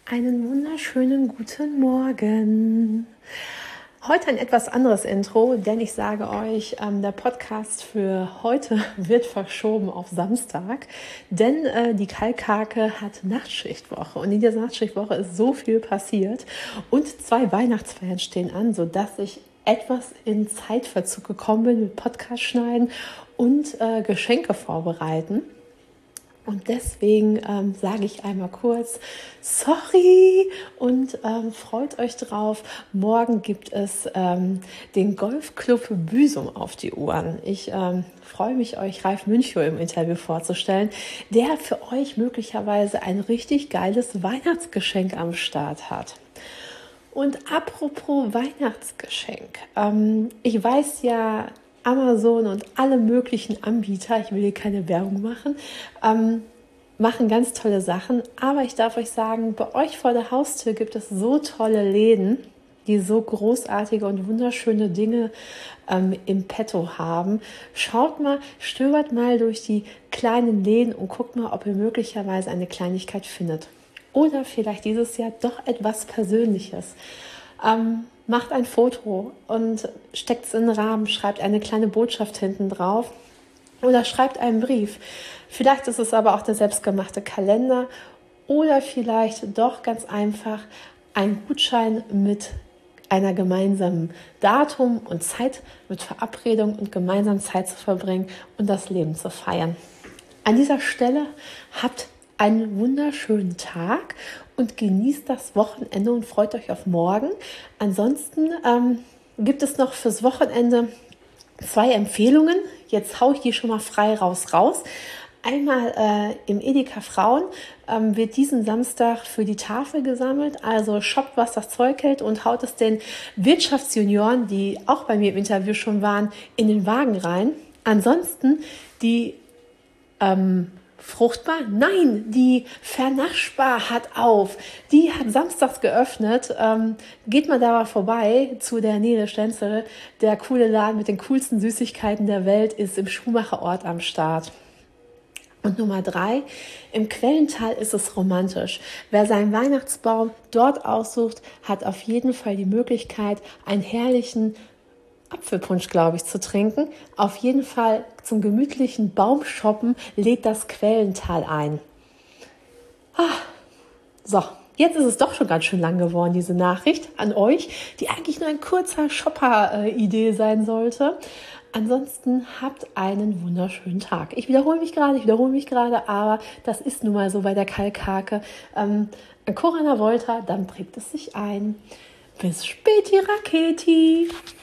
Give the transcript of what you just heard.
Einen wunderschönen guten Morgen. Heute ein etwas anderes Intro, denn ich sage euch, der Podcast für heute wird verschoben auf Samstag, denn die Kalkhake hat Nachtschichtwoche und in dieser Nachtschichtwoche ist so viel passiert und 2 Weihnachtsfeiern stehen an, sodass ich etwas in Zeitverzug gekommen bin mit Podcast schneiden und Geschenke vorbereiten. Und deswegen sage ich einmal kurz, sorry und freut euch drauf. Morgen gibt es den Golfclub Büsum auf die Ohren. Ich freue mich, euch Ralf Münchow im Interview vorzustellen, der für euch möglicherweise ein richtig geiles Weihnachtsgeschenk am Start hat. Und apropos Weihnachtsgeschenk, ich weiß ja, Amazon und alle möglichen Anbieter, ich will hier keine Werbung machen, machen ganz tolle Sachen. Aber ich darf euch sagen, bei euch vor der Haustür gibt es so tolle Läden, die so großartige und wunderschöne Dinge im Petto haben. Schaut mal, stöbert mal durch die kleinen Läden und guckt mal, ob ihr möglicherweise eine Kleinigkeit findet. Oder vielleicht dieses Jahr doch etwas Persönliches. Macht ein Foto und steckt es in den Rahmen, schreibt eine kleine Botschaft hinten drauf oder schreibt einen Brief. Vielleicht ist es aber auch der selbstgemachte Kalender oder vielleicht doch ganz einfach ein Gutschein mit einer gemeinsamen Datum und Zeit, mit Verabredung und gemeinsam Zeit zu verbringen und das Leben zu feiern. An dieser Stelle habt einen wunderschönen Tag und genießt das Wochenende und freut euch auf morgen. Ansonsten gibt es noch fürs Wochenende 2 Empfehlungen. Jetzt haue ich die schon mal frei raus. Einmal im Edeka Frauen wird diesen Samstag für die Tafel gesammelt. Also shoppt, was das Zeug hält und haut es den Wirtschaftsjunioren, die auch bei mir im Interview schon waren, in den Wagen rein. Ansonsten die Fruchtbar? Nein, die Vernaschbar hat auf. Die hat samstags geöffnet. Geht mal da mal vorbei zu der Nele Stenzel. Der coole Laden mit den coolsten Süßigkeiten der Welt ist im Schumacherort am Start. Und Nummer 3, im Quellental ist es romantisch. Wer seinen Weihnachtsbaum dort aussucht, hat auf jeden Fall die Möglichkeit, einen herrlichen Apfelpunsch, glaube ich, zu trinken. Auf jeden Fall zum gemütlichen Baumshoppen lädt das Quellental ein. So, jetzt ist es doch schon ganz schön lang geworden, diese Nachricht an euch, die eigentlich nur ein kurzer Shopper-Idee sein sollte. Ansonsten habt einen wunderschönen Tag. Ich wiederhole mich gerade, aber das ist nun mal so bei der Kalkhake. Corona Volta, dann prägt es sich ein. Bis späti Raketi!